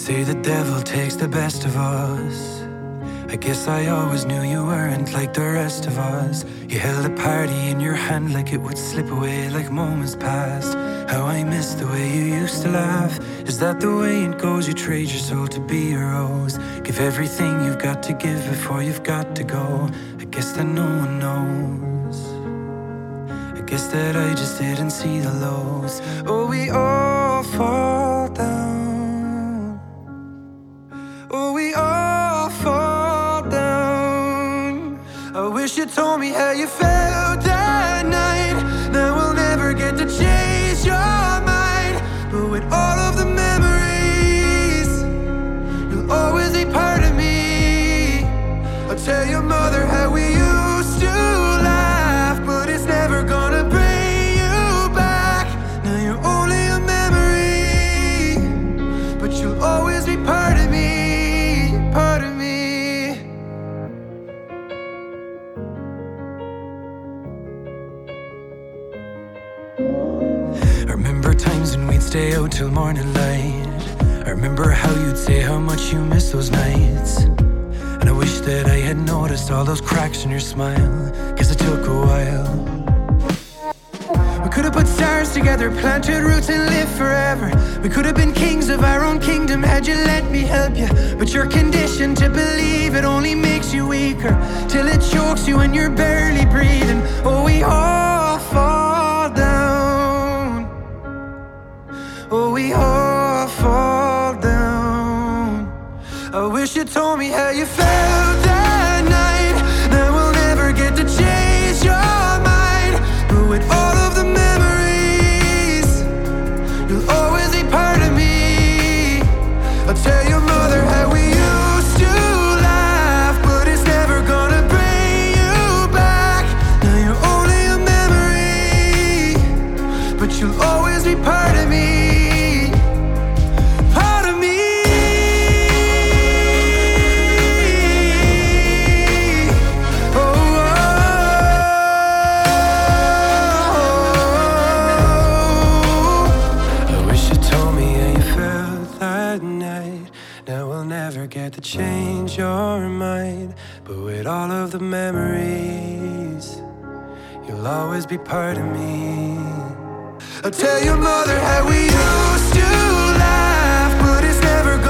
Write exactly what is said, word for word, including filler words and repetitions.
say the devil takes the best of us. I guess I always knew you weren't like the rest of us. You held a party in your hand like it would slip away like moments passed. How I miss the way you used to laugh. Is that the way it goes? You trade your soul to be a rose. Give everything you've got to give before you've got to go. I guess that no one knows. I guess that I just didn't see the lows. Oh, we all fall down. Oh, we all fall down. I wish you told me how you felt that night. Now we'll never get to change your mind. But with all of the memories, you'll always be part of me. I'll tell your mother how we used to laugh, but it's never gonna bring you back. Now you're only a memory, but you'll always be part of me, part of me. I remember times when we'd stay out till morning light. I remember how you'd say how much you miss those nights. And I wish that I had noticed all those cracks in your smile, 'cause it took a while. We could have put stars together, planted roots and lived forever. We could have been kings of our own kingdom had you let me help you. But you're conditioned to believe it only makes you weaker, till it chokes you and you're barely breathing. Oh, we all fall down. Oh, we all fall down. I wish you told me how you felt that night. Now we'll never get to change your mind. But with all of the memories, you'll always be part of me. I'll tell your mother how we used to laugh, but it's never gonna bring you back. Now you're only a memory, but you'll always be part of me. Part of me. Oh, oh. I wish you told me how you felt that night. Now we'll never get to change your mind. But with all of the memories, you'll always be part of me. I'll tell your mother how we used to laugh, but it's never